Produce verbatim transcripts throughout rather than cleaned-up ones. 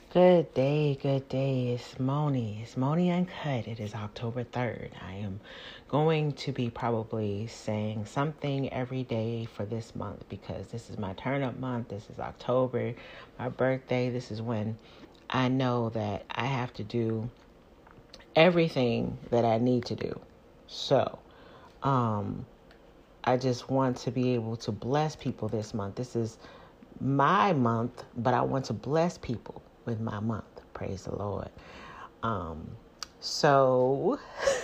Good day, good day. It's Moni. It's Moni Uncut. It is October third. I am going to be probably saying something every day for this month because this is my turn up month. This is October, my birthday. This is when I know that I have to do everything that I need to do. So, um, I just want to be able to bless people this month. This is my month, but I want to bless people with my month. Praise the Lord. Um, so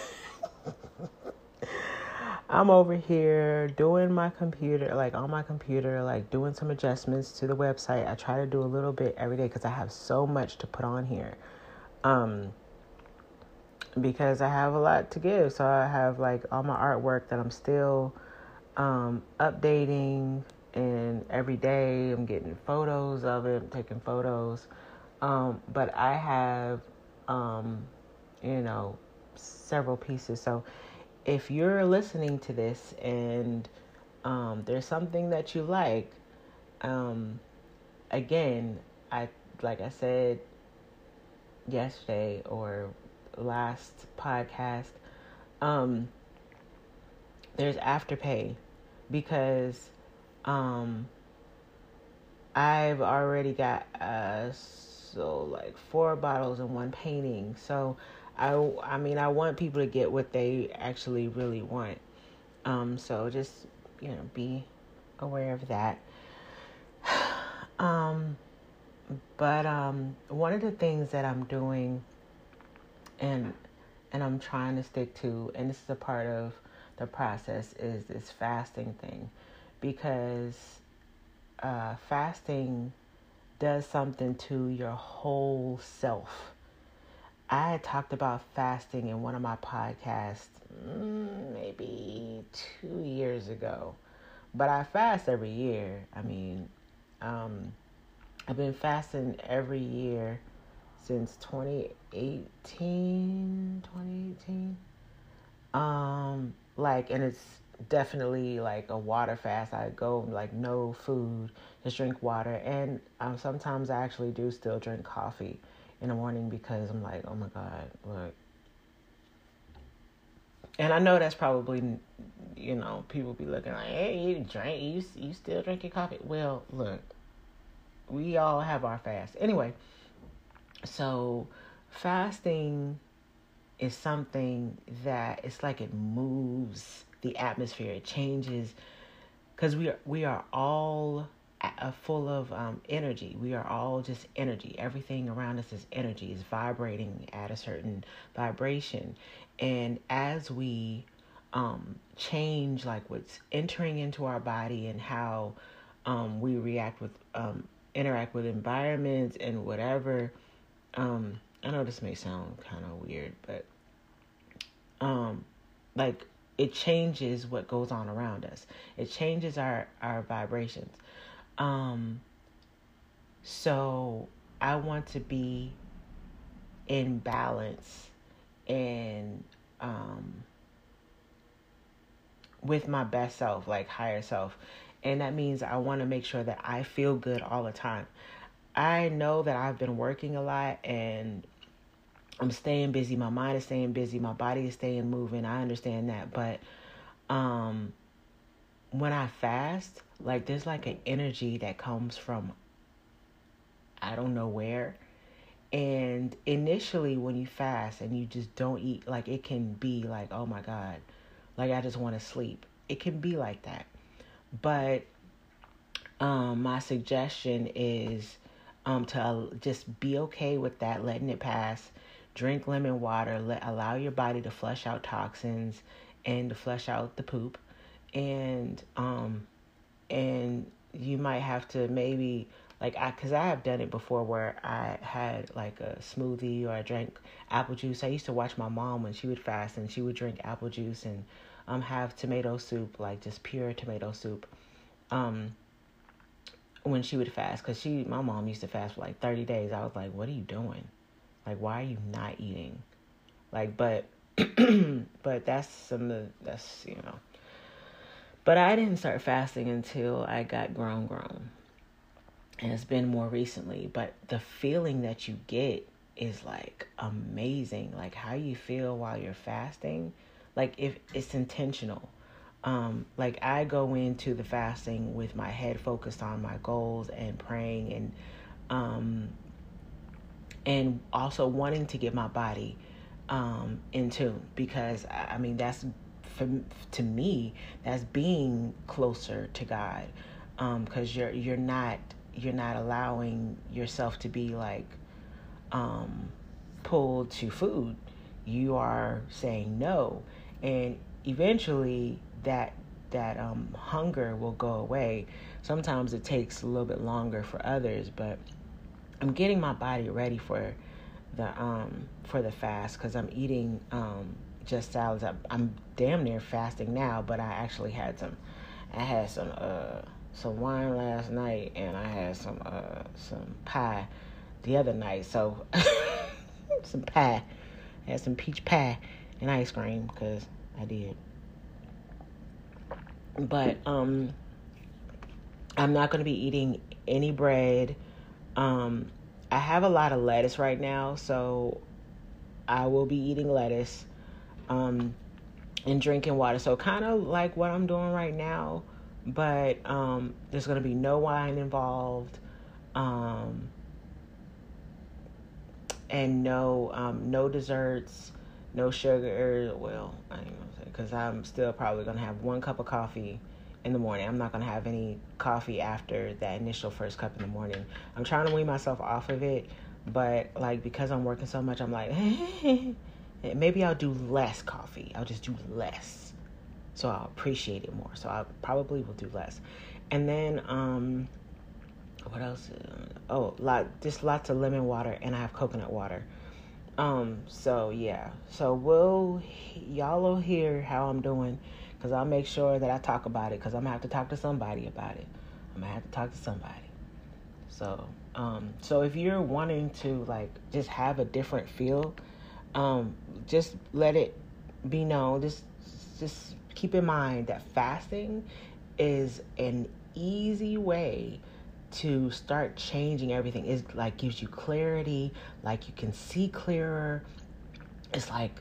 I'm over here doing my computer, like on my computer, like doing some adjustments to the website. I try to do a little bit every day because I have so much to put on here. Um, because I have a lot to give. So I have like all my artwork that I'm still um, updating, and every day I'm getting photos of it, I'm taking photos. Um, but I have, um, you know, several pieces. So if you're listening to this and um, there's something that you like, um, again, I like I said yesterday or last podcast, um, there's Afterpay because um, I've already got uh, so like four bottles and one painting. So I, I mean, I want people to get what they actually really want. Um, so just, you know, be aware of that. um, but um, one of the things that I'm doing and and I'm trying to stick to, and this is a part of the process, is this fasting thing, because uh, fasting does something to your whole self. I had talked about fasting in one of my podcasts mm, maybe two years ago, but I fast every year. I mean, um, I've been fasting every year since twenty eighteen, twenty eighteen. Um, like, and it's definitely like a water fast. I go like no food, just drink water. And um, sometimes I actually do still drink coffee in the morning because I'm like, oh my God, look. And I know that's probably, you know, people be looking like, hey, you drink, you, you still drinking coffee. Well, look, we all have our fast. Anyway, so fasting is something that it's like it moves the atmosphere. It changes because we are we are all uh, full of um, energy. We are all just energy. Everything around us is energy. Is vibrating at a certain vibration, and as we um, change, like what's entering into our body and how um, we react with um, interact with environments and whatever. Um, I know this may sound kind of weird, but um, like it changes what goes on around us. It changes our, our vibrations. Um, so I want to be in balance and um, with my best self, like higher self. And that means I want to make sure that I feel good all the time. I know that I've been working a lot and I'm staying busy. My mind is staying busy. My body is staying moving. I understand that. But um, when I fast, like there's like an energy that comes from I don't know where. And initially when you fast and you just don't eat, like it can be like, oh my God, like I just want to sleep. It can be like that. But um, my suggestion is um, to just be okay with that, letting it pass. Drink lemon water. Let allow your body to flush out toxins and to flush out the poop. And um, and you might have to maybe like I, cause I have done it before where I had like a smoothie or I drank apple juice. I used to watch my mom when she would fast and she would drink apple juice and um have tomato soup, like just pure tomato soup. Um. When she would fast, because she, my mom used to fast for like thirty days. I was like, what are you doing? Like, why are you not eating? Like, but, but that's some of, that's, you know. But I didn't start fasting until I got grown, grown. and it's been more recently, but the feeling that you get is like amazing. Like how you feel while you're fasting, like if it's intentional. Um, like I go into the fasting with my head focused on my goals and praying and um, and also wanting to get my body um, in tune, because I mean that's for, to me that's being closer to God, because um, you're you're not you're not allowing yourself to be like um, pulled to food. You are saying no, and eventually that that um, hunger will go away. Sometimes it takes a little bit longer for others, but I'm getting my body ready for the um for the fast, because I'm eating um just salads. I'm, I'm damn near fasting now, but I actually had some. I had some uh some wine last night, and I had some uh some pie the other night. So some pie. I had some peach pie and ice cream because I did. But um, I'm not going to be eating any bread. Um, I have a lot of lettuce right now, so I will be eating lettuce um, and drinking water. So kind of like what I'm doing right now, but um, there's going to be no wine involved, um, and no um, no desserts, no sugar. Well, I ain't gonna say, because I'm still probably going to have one cup of coffee in the morning. I'm not going to have any coffee after that initial first cup in the morning. I'm trying to wean myself off of it, but like because I'm working so much, I'm like, maybe I'll do less coffee. I'll just do less, so I'll appreciate it more. So I probably will do less. And then um, what else? Oh, lot just lots of lemon water, and I have coconut water. Um, so yeah, so we'll y'all will hear how I'm doing, because I'll make sure that I talk about it, because I'm gonna have to talk to somebody about it. I'm gonna have to talk to somebody. So, um, so if you're wanting to like just have a different feel, um, just let it be known. Just, just keep in mind that fasting is an easy way to start changing everything. It like gives you clarity, like you can see clearer. It's like,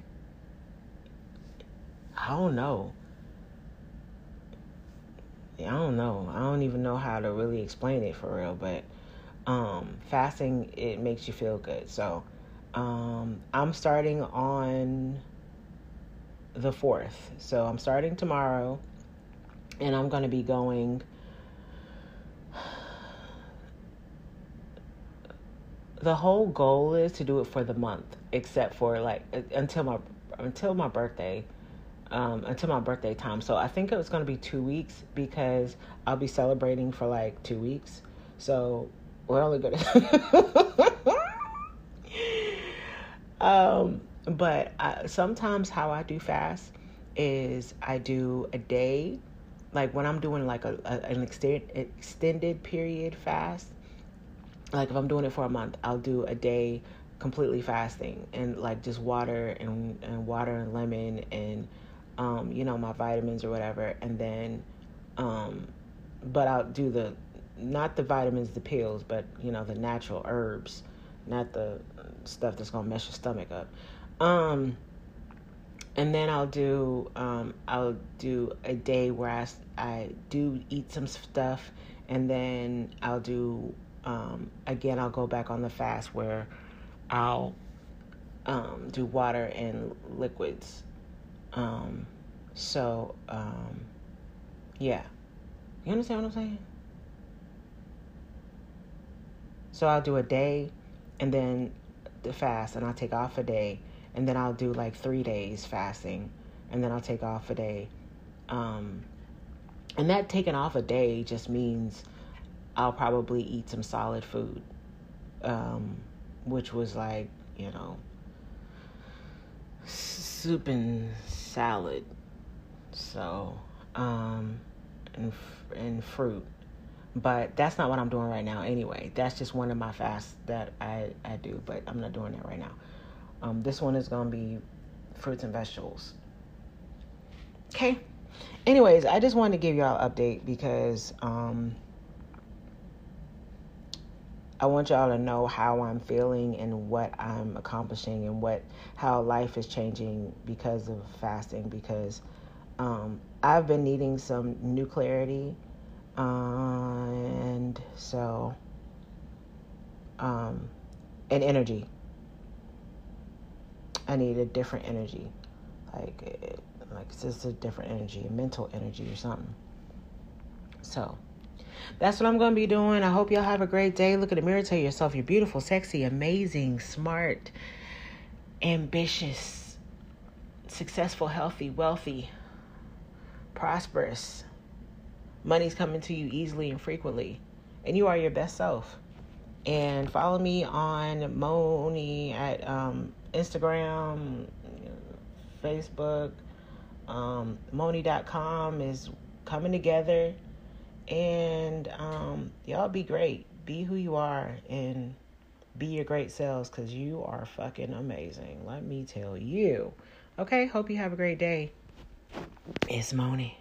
I don't know. I don't know. I don't even know how to really explain it for real, but um, fasting, it makes you feel good. So um, I'm starting on the fourth. So I'm starting tomorrow, and I'm going to be going the whole goal is to do it for the month, except for like until my until my birthday, um, until my birthday time. So I think it was going to be two weeks because I'll be celebrating for like two weeks. So we're only going to. um, but I, sometimes how I do fast is I do a day, like when I'm doing like a, a an extended extended period fast. Like if I'm doing it for a month, I'll do a day completely fasting and like just water and, and water and lemon and, um, you know, my vitamins or whatever. And then, um, but I'll do the, not the vitamins, the pills, but you know, the natural herbs, not the stuff that's going to mess your stomach up. Um, and then I'll do, um, I'll do a day where I, I do eat some stuff, and then I'll do, Um, again, I'll go back on the fast where I'll um, do water and liquids. Um, so, um, yeah. You understand what I'm saying? So I'll do a day and then the fast, and I'll take off a day, and then I'll do like three days fasting, and then I'll take off a day. Um, and that taking off a day just means I'll probably eat some solid food, um, which was like, you know, soup and salad. So, um, and, and fruit. But that's not what I'm doing right now anyway. That's just one of my fasts that I, I do, but I'm not doing that right now. Um, this one is going to be fruits and vegetables. Okay. Anyways, I just wanted to give y'all an update because, um, I want y'all to know how I'm feeling and what I'm accomplishing and what how life is changing because of fasting. Because um, I've been needing some new clarity, uh, and so um, and energy. I need a different energy, like it, like it's just a different energy, a mental energy or something. So that's what I'm going to be doing. I hope y'all have a great day. Look in the mirror, tell yourself you're beautiful, sexy, amazing, smart, ambitious, successful, healthy, wealthy, prosperous. Money's coming to you easily and frequently, and you are your best self. And follow me on Moni at um, Instagram, Facebook. Um, Moni dot com is coming together. And um, y'all be great. Be who you are and be your great selves, because you are fucking amazing. Let me tell you. Okay, hope you have a great day. It's Moni.